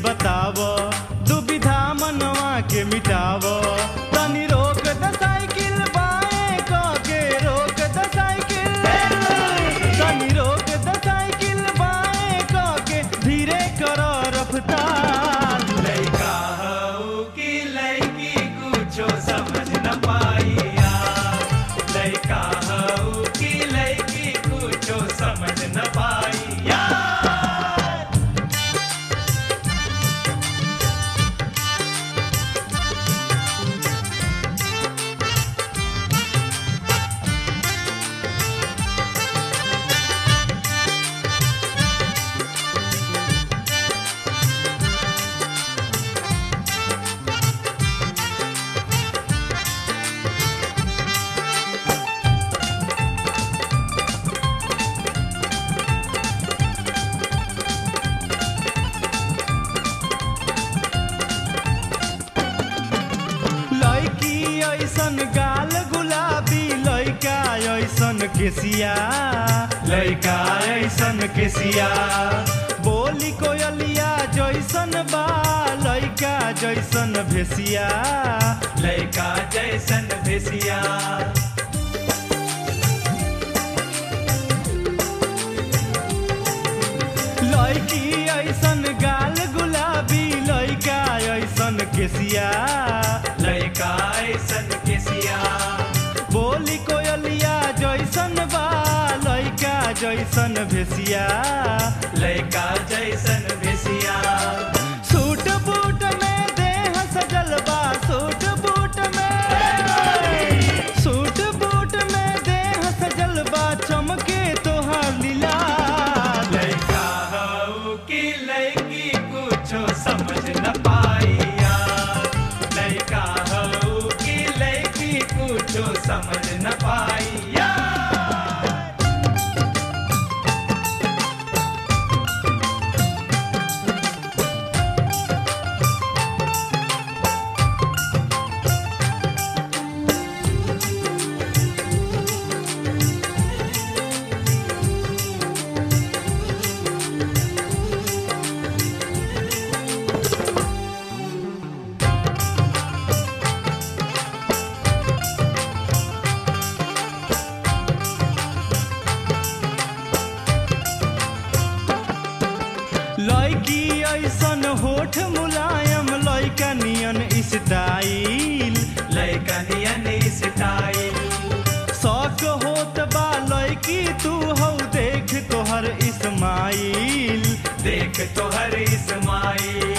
बताव दुविधा मनवा के मिटाव तनी रोक द साइकिल बाएं क के रोक द साइकिल तनी रोक द साइकिल बाएं क के धीरे कर रफ्तार लइका हऊ की लइकी कुछो समझ न पाइया लइका हऊ की लइकी कुछो समझ न पाइया ऐसन गाल गुलाबी लइका ऐसन केसिया लइका ऐसन केसिया बोली कोयलिया जैसन बा लइका जैसन भेसिया लइका जैसन भेसिया लइकी ऐसन गाल गुलाबी लइका ऐसन केसिया लइका ऐसन केसिया बोली कोयलिया जैसन बा लइका जैसन भेसिया लइका जैसन भेसिया सूट बूट में देह सजल बा सूट बूट में देह सजल बा चमके तोहार लीला लइका हऊ की लइकी कुछो समझ न पाइया लइका हऊ की लइकी कुछो समझ न पाइया लइकी ऐसन होठ मुलायम लइका नियन स्टाइल लइका नियन स्टाइल शौक होत बा लइकी तू हौ देख तोहर इस्माइल देख तोहर इस्माइल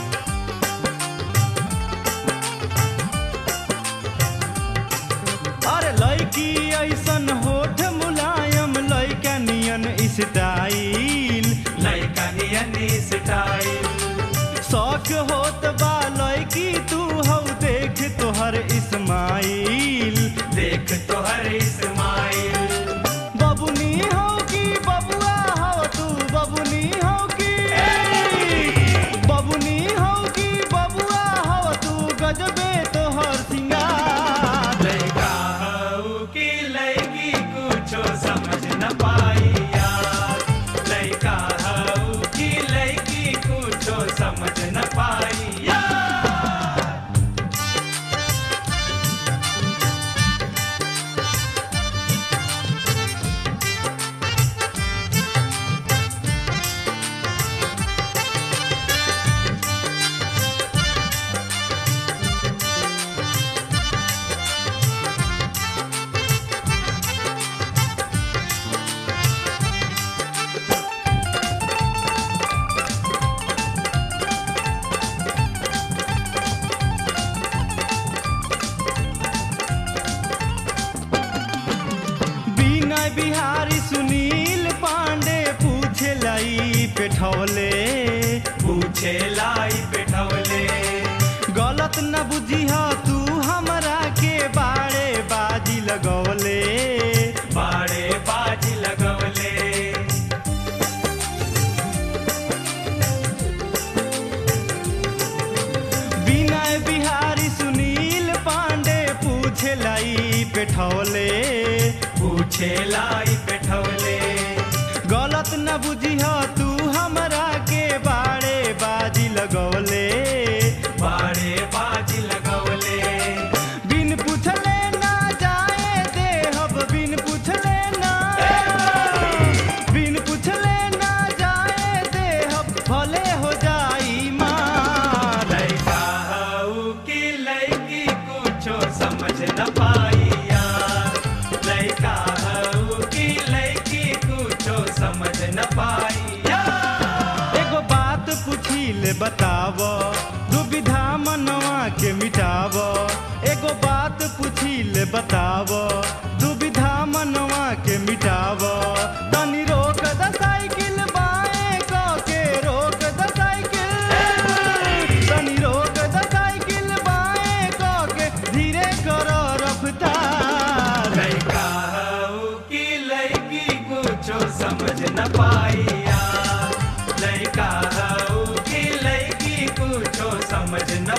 अरे लइकी ऐसन होठ मुलायम लइका नियन स्टाइल लइका नियन स्टाइल शौक होत बा लइकी तू हौ देख तोहर इस्माइल देख तोहर इस्माइल बबुनी हो कि बबुआ हो तू बबुनी हो कि बबुआ हो तू गजबे तोहर सिंगार लइका हऊ की लइकी कुछो समझ न पाइया लइका हऊ की लइकी कुछो समझ न पाइया बिना बिहारी सुनील पांडे पूछे लाई पेठौले पूछे लाई बैठवले गलत न बुझिह तू हमरा के बाड़े बाजी लगौले बाड़े बाजी लगवले बिना बिहारी सुनील पांडे पूछे लाई पेठौले पूछे लाई बैठवले गलत न बुझिह तू हमरा के बाड़े बाजी लगौले पूछिले बताव दुविधा मनवा के मिटाव एगो बात पूछिले बताव दुविधा मनवा के मिटाव तनी रोक द साइकिल बाएं क के रोक द साइकिल तनी रोक द साइकिल बाएं क के धीरे कर रफ्तार लइका हऊ की लइकी कुछो समझ न पाइया लइका हऊ की लइकी कुछो समझ न